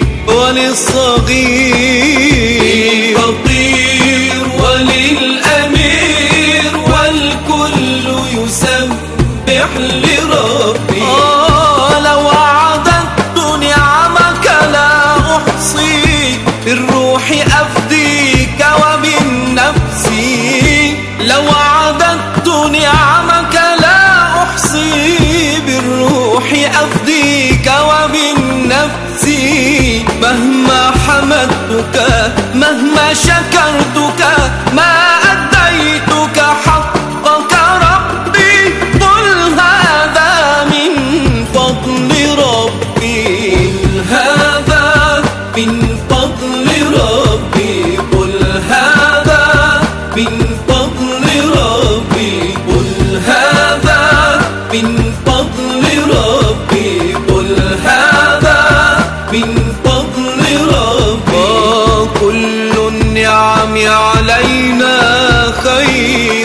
وللصغير، للفقير وللأمير، والكل يسبح لربي. آه لو عددت نعمك لا أحصي، بالروح أفديك وبالنفس، لو عددت نعمك لا أحصي، بالروح أفديك وبالنفس، مهما حمدتك مهما شكرتك ما أديتك حقك ربي، قل هذا من فضل ربي، هذا من فضل ربي، قل هذا من فضل ربي، قل هذا من فضل ربي، قل هذا من فضل ربي. كل النعم علينا خير،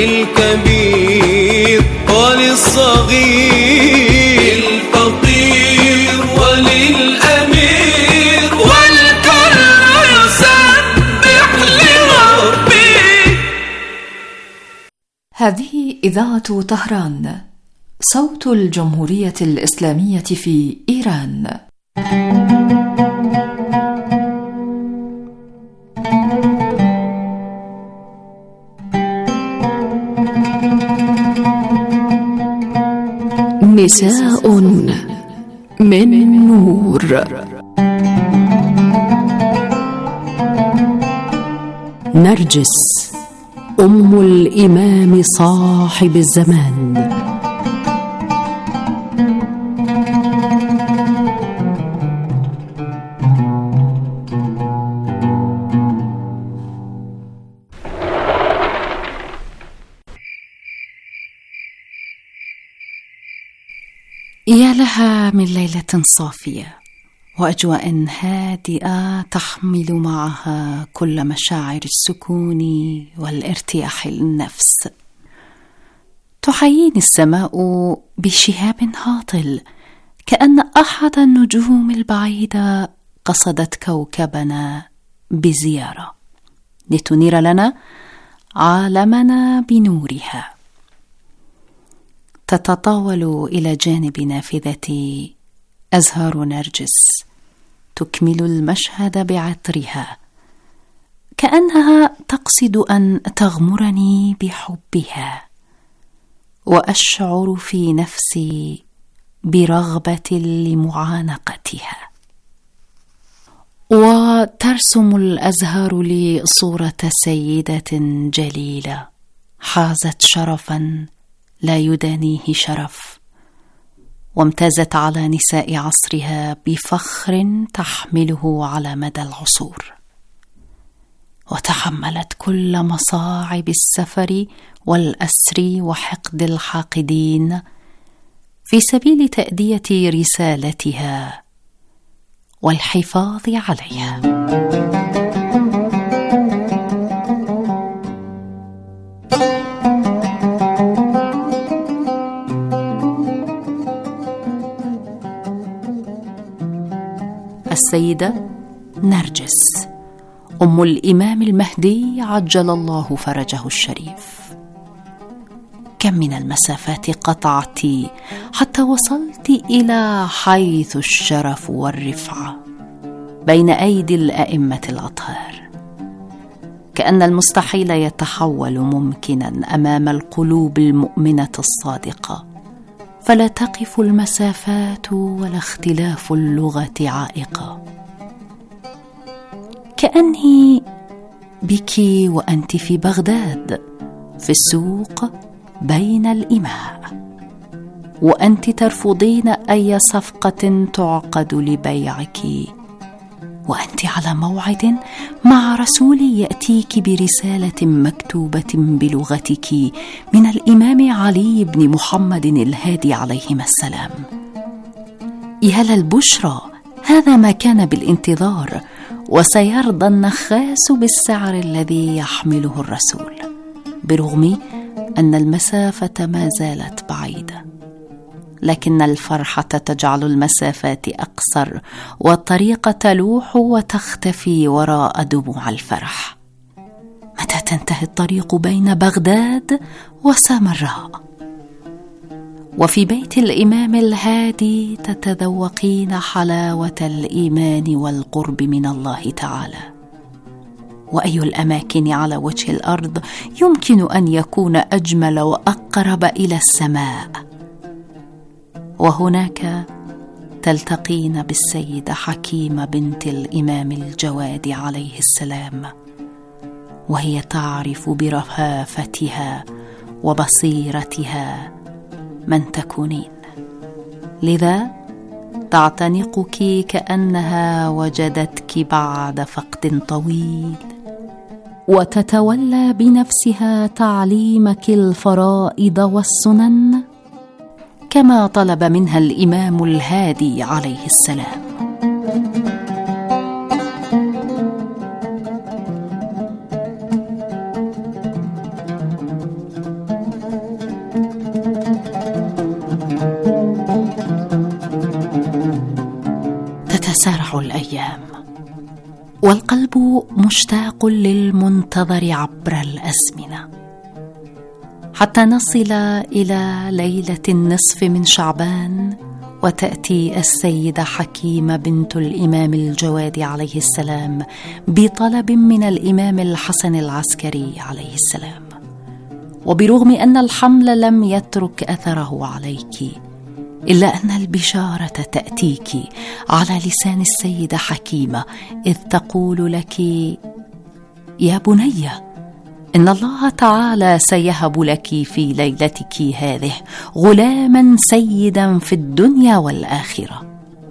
للكبير وللصغير، للفقير وللأمير، والكل يسبح لربي. هذه إذاعة طهران، صوت الجمهورية الإسلامية في إيران. نساء من نور. نرجس أم الإمام صاحب الزمان، يا لها من ليلة صافية وأجواء هادئة تحمل معها كل مشاعر السكون والارتياح النفس. تحييني السماء بشهاب هاطل، كأن أحد النجوم البعيدة قصدت كوكبنا بزيارة لتنير لنا عالمنا بنورها. تتطاول إلى جانب نافذتي أزهار نرجس تكمل المشهد بعطرها، كأنها تقصد أن تغمرني بحبها، وأشعر في نفسي برغبة لمعانقتها. وترسم الأزهار لي صورة سيدة جليلة حازت شرفا لا يدانيه شرف، وامتازت على نساء عصرها بفخر تحمله على مدى العصور، وتحملت كل مصاعب السفر والأسر وحقد الحاقدين في سبيل تأدية رسالتها والحفاظ عليها. السيدة نرجس أم الإمام المهدي عجل الله فرجه الشريف. كم من المسافات قطعت حتى وصلت إلى حيث الشرف والرفعة بين أيدي الأئمة الأطهار، كأن المستحيل يتحول ممكنا أمام القلوب المؤمنة الصادقة، فلا تقف المسافات ولا اختلاف اللغة عائقة. كأني بك وأنت في بغداد في السوق بين الإماء، وأنت ترفضين أي صفقة تعقد لبيعك، وأنت على موعد مع رسول يأتيك برسالة مكتوبة بلغتك من الإمام علي بن محمد الهادي عليهما السلام. يا للبشرى، هذا ما كان بالانتظار، وسيرضى النخاس بالسعر الذي يحمله الرسول، برغم أن المسافة ما زالت بعيدة، لكن الفرحة تجعل المسافات أقصر، والطريق تلوح وتختفي وراء دموع الفرح. متى تنتهي الطريق بين بغداد وسامراء؟ وفي بيت الإمام الهادي تتذوقين حلاوة الإيمان والقرب من الله تعالى. وأي الأماكن على وجه الأرض يمكن أن يكون أجمل وأقرب إلى السماء؟ وهناك تلتقين بالسيدة حكيمة بنت الإمام الجواد عليه السلام، وهي تعرف برهافتها وبصيرتها من تكونين، لذا تعتنقك كأنها وجدتك بعد فقد طويل، وتتولى بنفسها تعليمك الفرائض والسنن كما طلب منها الإمام الهادي عليه السلام. تتسارع الأيام والقلب مشتاق للمنتظر عبر الأزمنة، حتى نصل إلى ليلة النصف من شعبان، وتأتي السيدة حكيمة بنت الإمام الجواد عليه السلام بطلب من الإمام الحسن العسكري عليه السلام. وبرغم أن الحمل لم يترك أثره عليك، إلا أن البشارة تأتيك على لسان السيدة حكيمة، إذ تقول لك: يا بني، إن الله تعالى سيهب لك في ليلتك هذه غلاما سيدا في الدنيا والآخرة.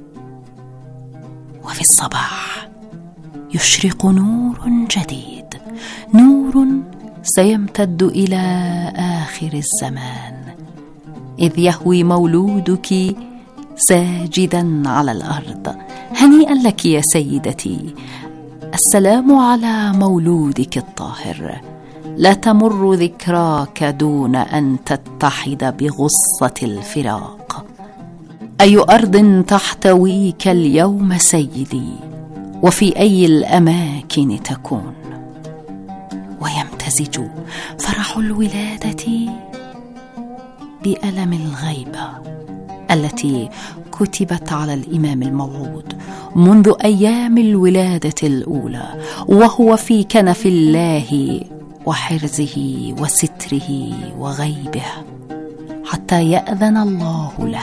وفي الصباح يشرق نور جديد، نور سيمتد إلى آخر الزمان، إذ يهوي مولودك ساجدا على الأرض. هنيئا لك يا سيدتي، السلام على مولودك الطاهر، لا تمر ذكراك دون أن تتحد بغصة الفراق. أي أرض تحتويك اليوم سيدي، وفي أي الأماكن تكون؟ ويمتزج فرح الولادة بألم الغيبة التي كتبت على الإمام الموعود منذ أيام الولادة الأولى وهو في كنف الله وحرزه وستره وغيبه حتى يأذن الله له،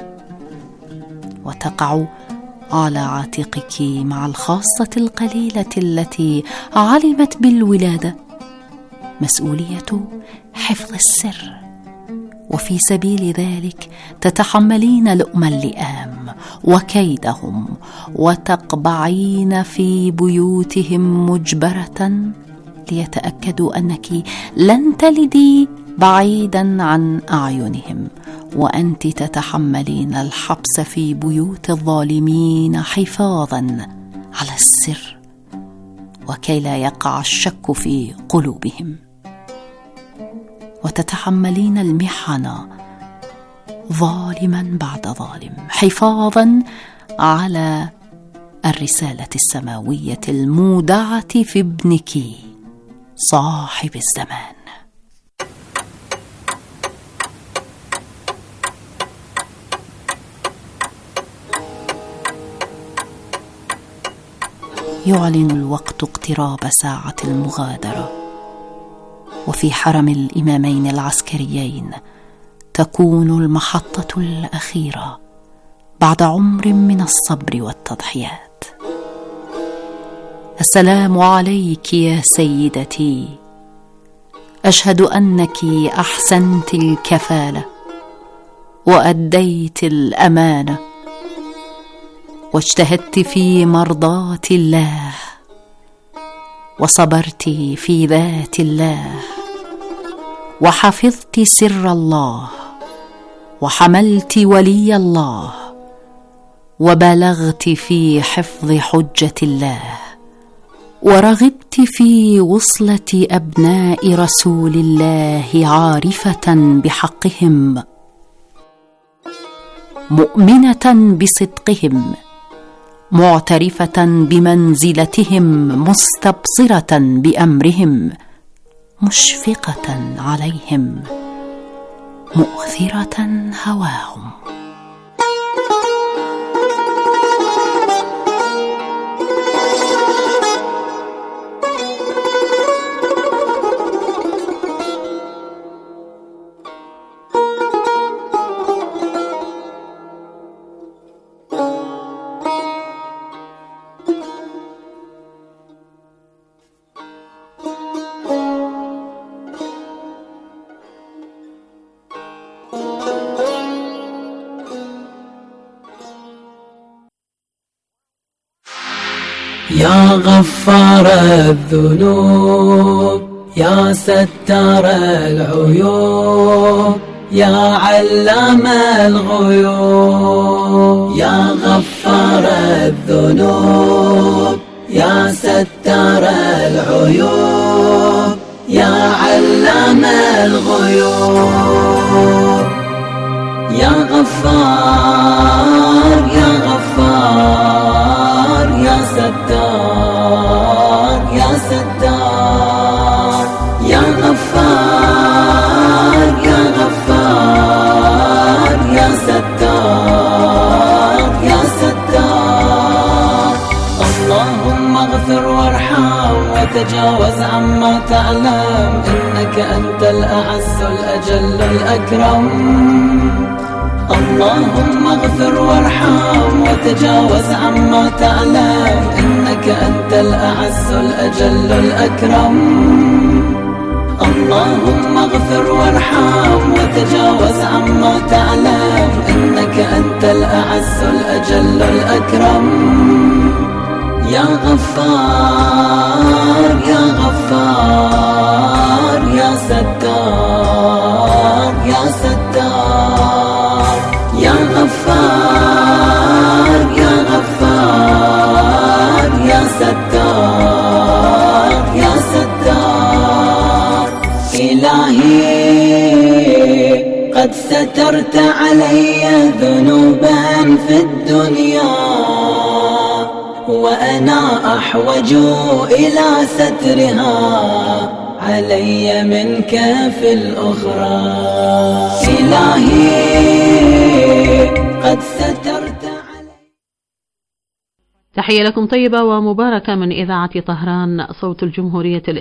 وتقع على عاتقك مع الخاصة القليلة التي علمت بالولادة مسؤولية حفظ السر، وفي سبيل ذلك تتحملين لؤم اللئام وكيدهم وتقبعين في بيوتهم مجبرة ليتأكدوا أنك لن تلدي بعيدا عن أعينهم، وأنت تتحملين الحبس في بيوت الظالمين حفاظا على السر وكي لا يقع الشك في قلوبهم، وتتحملين المحن ظالما بعد ظالم حفاظا على الرسالة السماوية المودعة في ابنك صاحب الزمان. يعلن الوقت اقتراب ساعة المغادرة، وفي حرم الإمامين العسكريين تكون المحطة الأخيرة بعد عمر من الصبر والتضحيات. السلام عليك يا سيدتي، أشهد أنك أحسنت الكفالة وأديت الأمانة واجتهدت في مرضاة الله وصبرت في ذات الله وحفظت سر الله وحملت ولي الله وبلغت في حفظ حجة الله ورغبت في وصلة أبناء رسول الله عارفة بحقهم مؤمنة بصدقهم معترفة بمنزلتهم مستبصرة بأمرهم مشفقة عليهم مؤثرة هواهم. يا غفار الذنوب يا ستار العيوب يا علام الغيوب، يا غفار الذنوب يا ستار العيوب يا علام الغيوب، يا غفار يا غفار يا ستار يا ستار يا غفار يا غفار يا ستار يا ستار. اللهم اغفر وارحم وتجاوز عما تعلم، إنك أنت الأعز الأجل الأكرم. اللهم اغفر وارحم وتجاوز عما تعلم، إنك أنت الأعز الأجل الأكرم. اللهم اغفر وارحم وتجاوز عما تعلم، إنك أنت الأعز الأجل الأكرم. يا غفار يا غفار يا ستار يا ستار يا غفار يا غفار يا ستار يا ستار. إلهي قد سترت علي ذنوبا في الدنيا، وأنا أحوج إلى سترها علي منك في الأخرى. إلهي قد سترت. تحية لكم طيبة ومباركة من إذاعة طهران صوت الجمهورية